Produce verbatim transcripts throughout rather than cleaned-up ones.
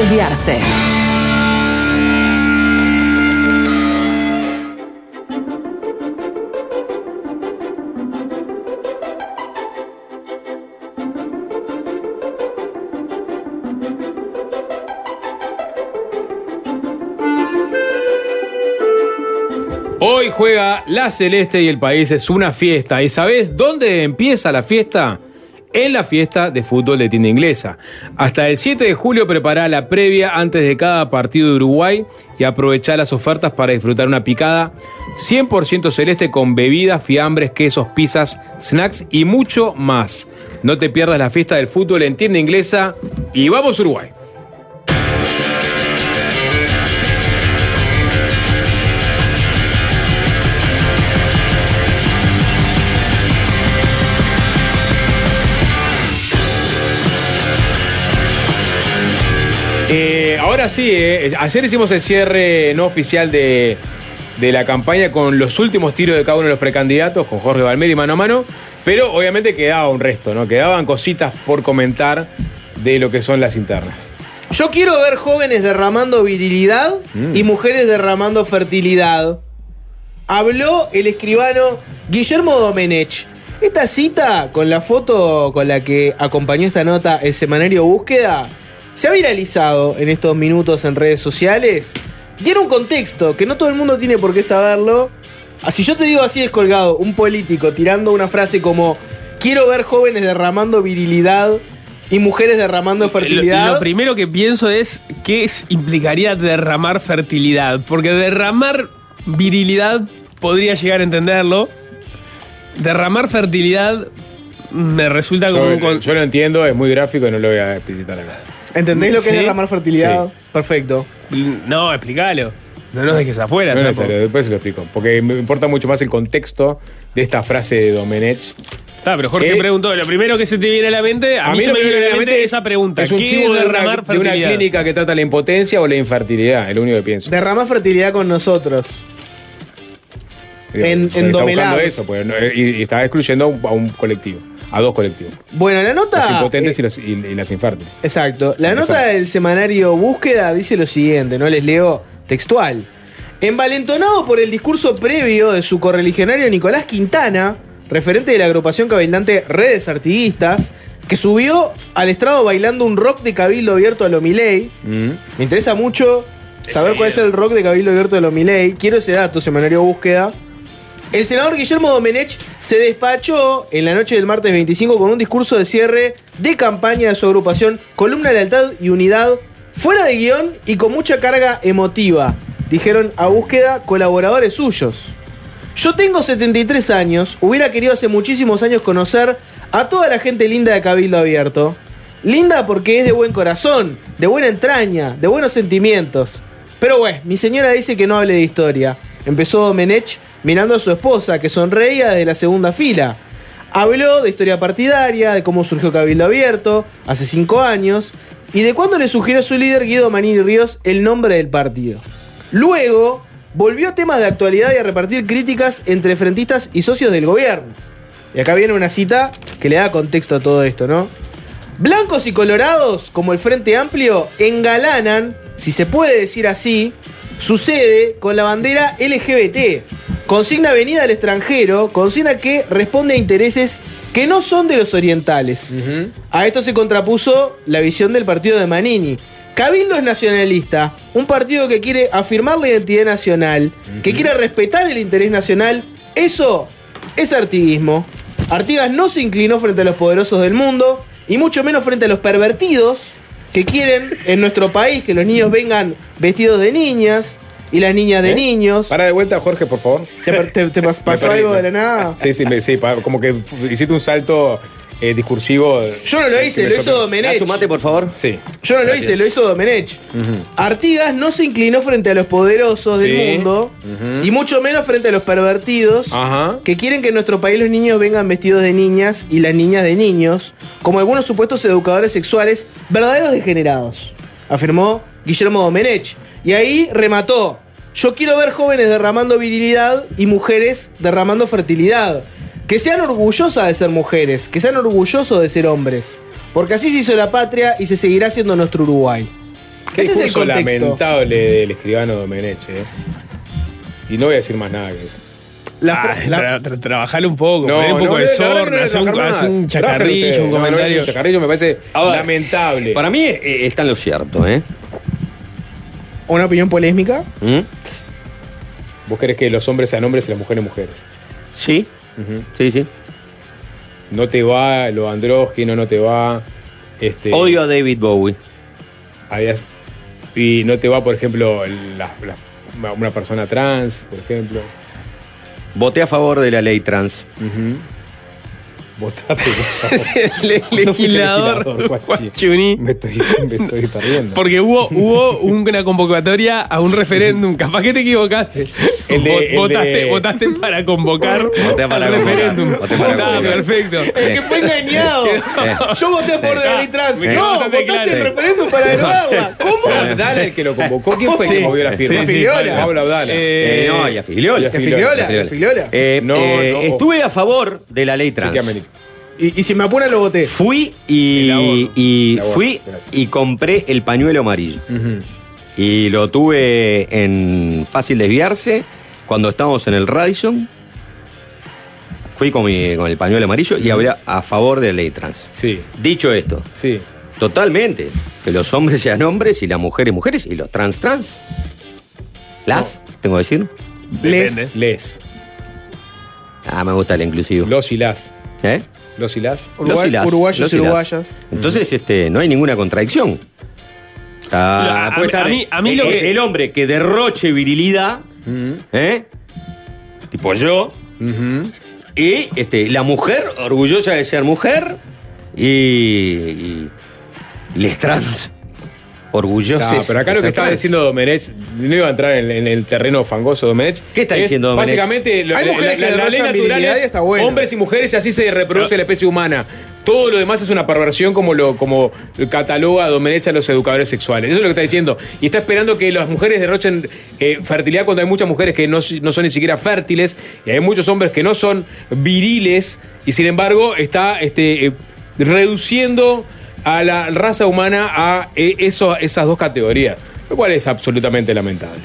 cambiarse. Hoy juega la Celeste y el país es una fiesta. ¿Y sabés dónde empieza la fiesta? En la fiesta de fútbol de Tienda Inglesa. Hasta el siete de julio prepara la previa antes de cada partido de Uruguay y aprovechá las ofertas para disfrutar una picada cien por ciento celeste con bebidas, fiambres, quesos, pizzas, snacks y mucho más. No te pierdas la fiesta del fútbol en Tienda Inglesa y ¡vamos Uruguay! Eh, ahora sí, eh, ayer hicimos el cierre no oficial de, de la campaña con los últimos tiros de cada uno de los precandidatos, con Jorge Valmeri mano a mano, pero obviamente quedaba un resto, ¿no? Quedaban cositas por comentar de lo que son las internas. Yo quiero ver jóvenes derramando virilidad mm. y mujeres derramando fertilidad. Habló el escribano Guillermo Domenech. Esta cita, con la foto con la que acompañó esta nota el semanario Búsqueda, se ha viralizado en estos minutos en redes sociales. Tiene un contexto que no todo el mundo tiene por qué saberlo. Si yo te digo así descolgado, un político tirando una frase como quiero ver jóvenes derramando virilidad y mujeres derramando fertilidad. Lo, lo primero que pienso es qué es, implicaría derramar fertilidad. Porque derramar virilidad podría llegar a entenderlo. Derramar fertilidad me resulta yo, como un... Con... Yo lo entiendo, es muy gráfico y no lo voy a explicitar acá. ¿Entendés lo que ¿Sí? es derramar fertilidad? Sí. Perfecto. No, explícalo. No nos dejes afuera. No es necesario, después se lo explico. Porque me importa mucho más el contexto de esta frase de Domenech. Está, pero Jorge eh, preguntó, lo primero que se te viene a la mente, a, a mí, mí se me viene a la mente esa pregunta. Es un chivo de derramar de una, de una clínica que trata la impotencia o la infertilidad, es lo único que pienso. Derramar fertilidad con nosotros. En, en está buscando eso, pues, y, y está excluyendo a un, a un colectivo. A dos colectivos. Bueno, la nota... Los impotentes eh, y, los, y, y las infértiles. Exacto. La nota del semanario Búsqueda dice lo siguiente, no les leo textual. Envalentonado por el discurso previo de su correligionario Nicolás Quintana, referente de la agrupación cabildante Redes Artiguistas, que subió al estrado bailando un rock de Cabildo Abierto a lo Milei. Mm. Me interesa mucho saber sí, cuál es el rock de Cabildo Abierto a lo Milei. Quiero ese dato, semanario Búsqueda. El senador Guillermo Domenech se despachó en la noche del martes veinticinco con un discurso de cierre de campaña de su agrupación Columna, Lealtad y Unidad, fuera de guión y con mucha carga emotiva, dijeron a Búsqueda colaboradores suyos. Yo tengo setenta y tres años, hubiera querido hace muchísimos años conocer a toda la gente linda de Cabildo Abierto. Linda porque es de buen corazón, de buena entraña, de buenos sentimientos. Pero bueno, mi señora dice que no hable de historia. Empezó Domenech mirando a su esposa, que sonreía desde la segunda fila. Habló de historia partidaria, de cómo surgió Cabildo Abierto, hace cinco años, y de cuándo le sugirió a su líder, Guido Manini Ríos, el nombre del partido. Luego, volvió a temas de actualidad y a repartir críticas entre frentistas y socios del gobierno. Y acá viene una cita que le da contexto a todo esto, ¿no? Blancos y colorados, como el Frente Amplio, engalanan, si se puede decir así, sucede con la bandera L G B T. Consigna venida al extranjero, consigna que responde a intereses que no son de los orientales. Uh-huh. A esto se contrapuso la visión del partido de Manini. Cabildo es nacionalista, un partido que quiere afirmar la identidad nacional, uh-huh. que quiere respetar el interés nacional. Eso es artiguismo. Artigas no se inclinó frente a los poderosos del mundo, y mucho menos frente a los pervertidos que quieren en nuestro país que los niños vengan vestidos de niñas y las niñas de ¿Eh? niños. Para de vuelta, Jorge, por favor. ¿Te, te, te pasó perdí, algo de la nada? Sí, sí, sí, como que hiciste un salto eh, discursivo. Yo no lo hice, lo hizo Domenech. Sumate, por favor. Sí. Yo no Gracias. lo hice, lo hizo Domenech. Uh-huh. Artigas no se inclinó frente a los poderosos sí. del mundo uh-huh. y mucho menos frente a los pervertidos uh-huh. que quieren que en nuestro país los niños vengan vestidos de niñas y las niñas de niños, como algunos supuestos educadores sexuales verdaderos degenerados, afirmó Guillermo Domenech. Y ahí remató: yo quiero ver jóvenes derramando virilidad y mujeres derramando fertilidad. Que sean orgullosas de ser mujeres, que sean orgullosos de ser hombres. Porque así se hizo la patria y se seguirá siendo nuestro Uruguay. Qué Ese es el discurso contexto. lamentable del escribano Domenech, eh. Y no voy a decir más nada que eso. La Ah, fra- la- tra- tra- trabajale un poco, No, poner un poco no, de la verdad que no sorna, voy a hacer un, trabajar hacer un más. chacarrillo, Trabajen un ustedes. No, no, comentario. un chacarrillo me parece A ver, lamentable. Para mí eh, está en lo cierto, ¿eh? una opinión polémica. ¿Mm? ¿Vos querés que los hombres sean hombres y las mujeres mujeres? Sí, Ujú. sí, sí. No te va lo andrógino, no te va. Este, Odio a David Bowie. habías- y no te va, por ejemplo, la- la- una persona trans, por ejemplo. Voté a favor de la ley trans. Ujú. Votate, por favor. El No fui legislador legislador, Juanchi. Juan Chuni. Me estoy, me estoy perdiendo. Porque hubo, hubo una convocatoria a un referéndum. Capaz que te equivocaste. El de- Vo- el votaste, de- votaste para convocar Voté para al convocar. referéndum. Voté para Está convocar. perfecto. El que fue engañado. Yo voté a favor de la ley trans. Me No, quedó bastante votaste claro. el referéndum para derogarla. ¿Cómo? Abdala el que lo convocó. ¿Quién fue el que Sí, movió la firma? sí, sí, Figueroa. Pablo Abdala. Eh, Eh, no, y a Figliola. y a Figueroa, Figliola. Figueroa. Eh, No, eh, no. Estuve a favor de la ley trans. Chequeame, Nick. Y, y si me apuran, lo voté. Fui El y, aborto. y El aborto, fui gracias. y compré el pañuelo amarillo. Ujú. Y lo tuve en Fácil Desviarse cuando estábamos en el Radisson. Fui con, mi- con el pañuelo amarillo y hablé a favor de la ley trans. Sí, Dicho esto, sí. totalmente, que los hombres sean hombres y las mujeres mujeres y los trans trans. Las, tengo que decir. Les. Les. Ah, me gusta el inclusivo. Los y las. ¿Eh? Los y las. Los y las, Uruguayos los y y las. uruguayas. Entonces, este, no hay ninguna contradicción. Está- A- puede a- estar a mí- a mí el, lo que- el hombre que derroche virilidad, ¿eh? Tipo yo, Ujú. y este, la mujer orgullosa de ser mujer, y, y les trans orgullosos. No, pero acá lo que estaba diciendo Domenech, no iba a entrar en, en el terreno fangoso de Domenech. ¿Qué está es diciendo Domenech? Básicamente, lo- Hay la, mujeres la- que la ley derrochan natural virilidad y es está bueno. hombres y mujeres y así se reproduce la especie humana. Todo lo demás es una perversión como lo como cataloga Domenech a los educadores sexuales. Eso es lo que está diciendo. Y está esperando que las mujeres derrochen eh, fertilidad cuando hay muchas mujeres que no, no son ni siquiera fértiles y hay muchos hombres que no son viriles y sin embargo está este, eh, reduciendo a la raza humana a eh, eso, esas dos categorías, lo cual es absolutamente lamentable.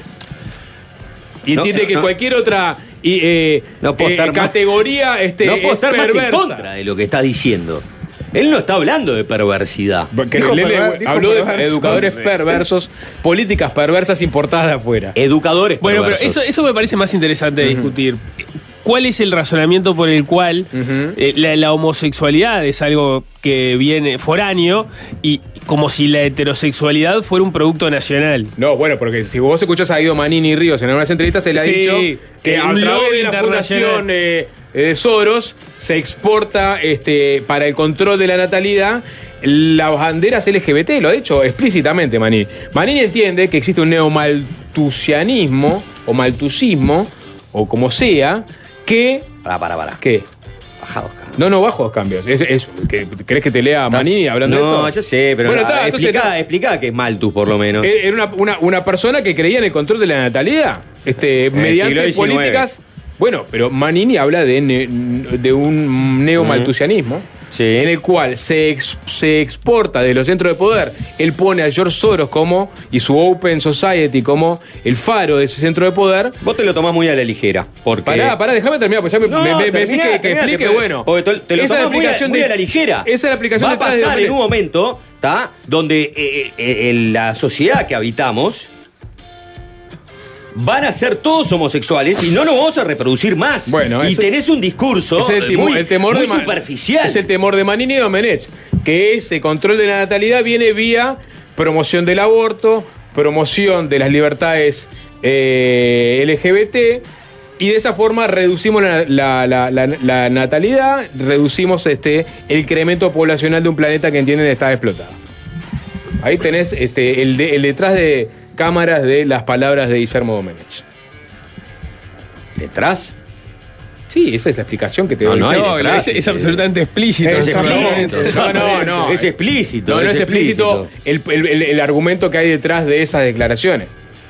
Y No, entiende que no. cualquier otra y, eh, No puedo eh, estar más- categoría este, no puedo es estar más en perversa. contra de lo que está diciendo. Él no está hablando de perversidad. Porque Dijo Lele perver- dijo habló de perversos. educadores Sí. perversos, políticas perversas importadas de afuera. Educadores Bueno, pero perversos. eso, eso me parece más interesante de discutir. ¿Cuál es el razonamiento por el cual Ujú. eh, la, la homosexualidad es algo que viene foráneo y como si la heterosexualidad fuera un producto nacional? No, bueno, porque si vos escuchás a Guido Manini Ríos en algunas entrevistas, se le ha Sí, dicho que eh, a un través lobby de la internacional. fundación eh, eh, Soros se exporta este, para el control de la natalidad las banderas L G B T, lo ha dicho explícitamente Manini. Manini entiende que existe un neomaltusianismo o maltusismo, o como sea, que... Pará, pará, pará. ¿Qué? Bajados, cabrón. No, no, bajos cambios. Es, es- que- ¿Querés que te lea Manini hablando no, de esto? ya sé, pero Bueno, ah, está, entonces, explica, no. explica que es Malthus, por lo menos. Eh, Era una, una- una persona que creía en el control de la natalidad. Este, siglo mediante diecinueve. políticas. Bueno, pero Manini habla de, ne- de un neomaltusianismo. Sí. En el cual se, ex- se exporta de los centros de poder. Él pone a George Soros como, y su Open Society como el faro de ese centro de poder. Vos te lo tomás muy a la ligera. Porque... Pará, pará, déjame terminar, porque ya me, No, me- me- me decís terminá, que, que terminá, explique, te- bueno. Porque te, te lo esa es la tomás muy a- explicación muy de- a la ligera. Esa es la explicación Va a detrás de pasar Domenech. en un momento, ¿tá? Donde eh, eh, eh, en la sociedad que habitamos van a ser todos homosexuales y no nos vamos a reproducir más. Bueno, y ese- tenés un discurso Ese es el, temo- muy, el temor muy de Ma- superficial. Es el temor de Manini y Domenech, que ese control de la natalidad viene vía promoción del aborto, promoción de las libertades eh, L G B T, y de esa forma reducimos la, la- la- la- la natalidad, reducimos este, el incremento poblacional de un planeta que entienden está explotado. Ahí tenés este, el, de- el detrás de cámaras de las palabras de Guillermo Domenech. ¿Detrás? Sí, esa es la explicación que te No, doy. no hay No, detrás, es, es sí. absolutamente explícito. Es Es ese explícito. No, no, no. Es explícito. No, no es explícito el, el- el- el argumento que hay detrás de esas declaraciones.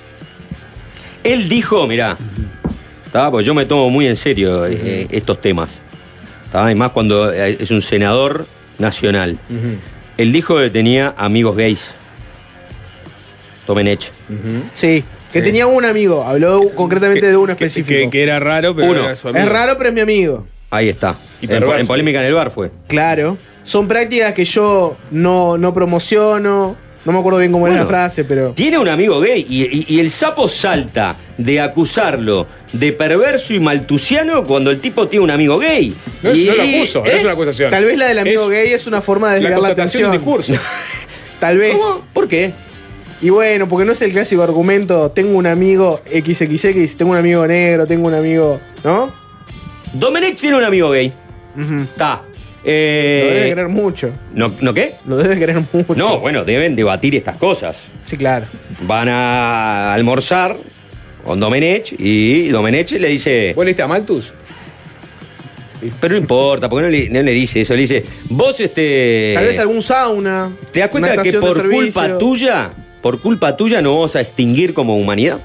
Él dijo, mirá, ¿tá? Porque yo me tomo muy en serio eh, estos temas. ¿Tá? Y más cuando eh, es un senador nacional. Él dijo que tenía amigos gays. Domenech. Sí, que Sí. tenía un amigo. Habló concretamente Que- de uno que- específico. Que, que era raro, pero Uno. era su amigo. Es raro, pero es mi amigo. Ahí está. Y En, perverso. en polémica en el bar fue. Claro. Son prácticas que yo no, no promociono. No me acuerdo bien cómo era Bueno. la frase, pero. Tiene un amigo gay y, y- y el sapo salta de acusarlo de perverso y maltusiano cuando el tipo tiene un amigo gay. No, es, Y- no lo acuso, no ¿eh? es una acusación. Tal vez la del amigo Es gay es una forma de la desviar la, constatación atención. de un discurso. Tal vez. ¿Cómo? ¿Por qué? Y bueno, porque no es el clásico argumento, tengo un amigo equis equis equis, tengo un amigo negro, tengo un amigo. ¿No? Domenech tiene un amigo gay. Ujú. Está. Lo debe Eh, querer mucho. ¿no, ¿No qué? Lo debe querer mucho. No, bueno, deben debatir estas cosas. Sí, claro. Van a almorzar con Domenech y Domenech le dice... ¿Vos leíste a Malthus? Pero no importa, porque no le, no le dice eso, le dice, vos este... Tal vez algún sauna. ¿Te das cuenta una que estación de por culpa servicio. tuya, por culpa tuya nos vamos a extinguir como humanidad?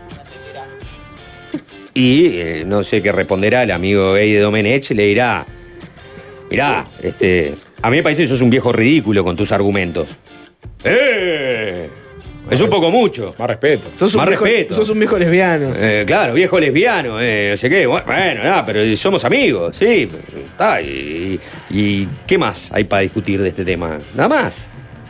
Y eh, no sé qué responderá el amigo gay de Domenech, le dirá, mirá, este, a mí me parece que sos un viejo ridículo con tus argumentos. ¡Eh! Es un poco mucho. Más respeto. Sos un Más viejo, respeto. Sos un viejo lesbiano. Eh, claro, viejo lesbiano, eh, no sé qué. Bueno, nada, pero somos amigos, sí. Está, y, y ¿qué más hay para discutir de este tema? Nada más.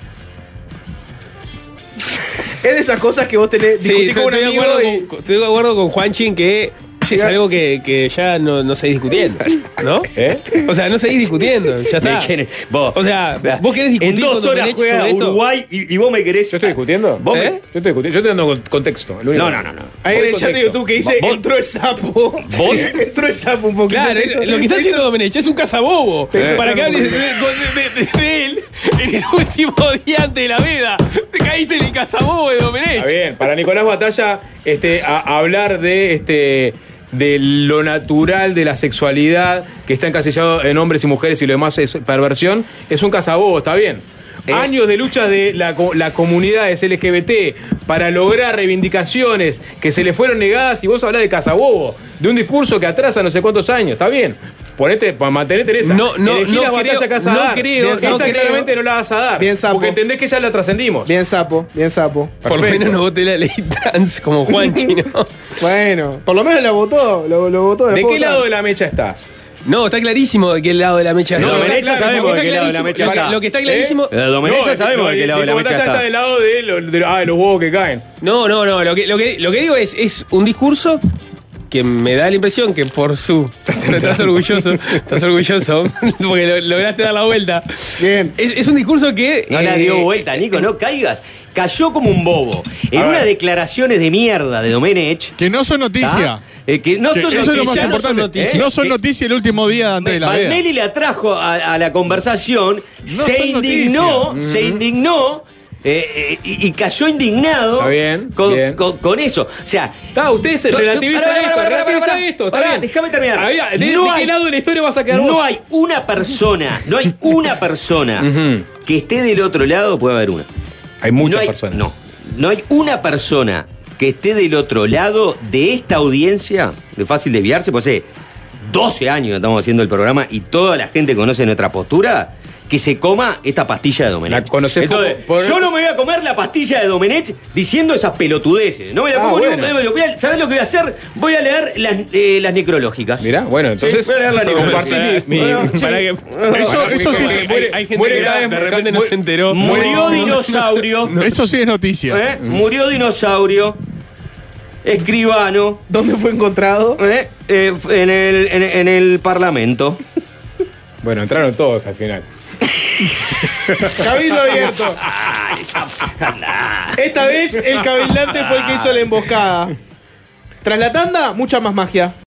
Es de esas cosas que vos tenés, Sí, discutís estoy, con un estoy de amigo acuerdo y. con, estoy de acuerdo con Juanchin que es Llega- algo que, que ya no, no seguís discutiendo, ¿no? ¿Eh? O sea, no seguís discutiendo, ya está. ¿De quién? Vos, O sea, vos querés discutir En dos con horas Domenech juega sobre esto. Uruguay y, y vos me querés. ¿Yo estoy discutiendo? ¿Vos me- ¿Eh? Yo estoy discutiendo. Yo estoy dando con- contexto. lo único. No, no, no, no. Ahí en Voy el chat de contexto. YouTube que dice Vos- entró el sapo. ¿Vos? entró el sapo un poquito. Claro, Te hizo- lo que está te haciendo hizo- Domenech es un cazabobo. hizo- Para que hables de, de- de- de él en el último día antes de la veda. Te caíste en el cazabobo de Está Domenech. bien. Para Nicolás Batalla, este, a- a hablar de este. de lo natural de la sexualidad que está encasillado en hombres y mujeres y lo demás es perversión, es un cazabobo, está bien. Eh. Años de lucha de la, co- las comunidades L G B T para lograr reivindicaciones que se le fueron negadas y vos hablás de cazabobo, de un discurso que atrasa no sé cuántos años, está bien. Ponete, pa- mantenete en esa. No, no, Elegí no las creo- batallas que vas a no dar. creo, Esta no creo. claramente no la vas a dar. Bien, sapo. Porque entendés que ya la trascendimos. Bien sapo, bien sapo. Por lo Perfecto. menos no voté la ley trans como Juanchi, ¿no? Bueno, por lo menos la votó, lo, lo votó. la ¿De puedo qué votar. lado de la mecha estás? No, está clarísimo de qué lado de la mecha No, está. Domenech ya Está sabemos de qué clarísimo- lado de la mecha lo que- está. Lo que está clarísimo. Eh, Domenech ya No, sabemos no, de qué lado de la Nico mecha Batalla está. está del lado de, lo- de- ah, de los huevos que caen. No, no, no. Lo que, lo que, lo que digo es, es un discurso que me da la impresión que por su. Estás orgulloso. Estás orgulloso. Porque lo- lograste dar la vuelta. Bien. Es, es un discurso que. No la eh, dio vuelta, Nico, no caigas. Cayó como un bobo. En A unas ver. declaraciones de mierda de Domenech. Que no son noticia. ¿tá? Eh, que no Que son eso es lo noticias, más ya no son importante. noticias. No son Eh, noticias el último día antes de la veda. Valmeli la trajo a, a la conversación, No se son indignó, noticias. se indignó eh, eh, y, y cayó indignado Está bien, con, bien. con- con eso. O sea, Está, ustedes se tú- tú- relativizan pará, esto, pará, pará, pará, relativizan pará. esto, está Pará, bien. déjame terminar. Había- ¿De, No de hay- qué lado de la historia vas a quedar vos? no hay una persona, no hay una persona Ujú. que esté del otro lado, puede haber una. Hay muchas no hay, personas. No, no hay una persona que esté del otro lado de esta audiencia de Fácil Desviarse, pues hace doce años que estamos haciendo el programa y toda la gente conoce nuestra postura, que se coma esta pastilla de Domenech. La conocés Entonces, por- por- yo no me voy a comer la pastilla de Domenech diciendo esas pelotudeces. No me la Ah, como ni un- bueno. voy a- ¿Sabés lo que voy a hacer? Voy a leer las, eh, las necrológicas. Mirá, bueno, entonces Sí, voy a leer la compartí necrológica. mi- mi- Bueno, sí. Para que- Eso, eso sí, Hay, hay- hay gente muere que cada vez- de repente no muere- se enteró. Murió dinosaurio. eso sí es noticia. ¿eh? Murió dinosaurio. Escribano. ¿Dónde fue encontrado? ¿eh? Eh, f- en, el, en, en el Parlamento. Bueno, entraron todos al final. Cabildo abierto. Esta vez el cabildante fue el que hizo la emboscada. Tras la tanda, mucha más magia.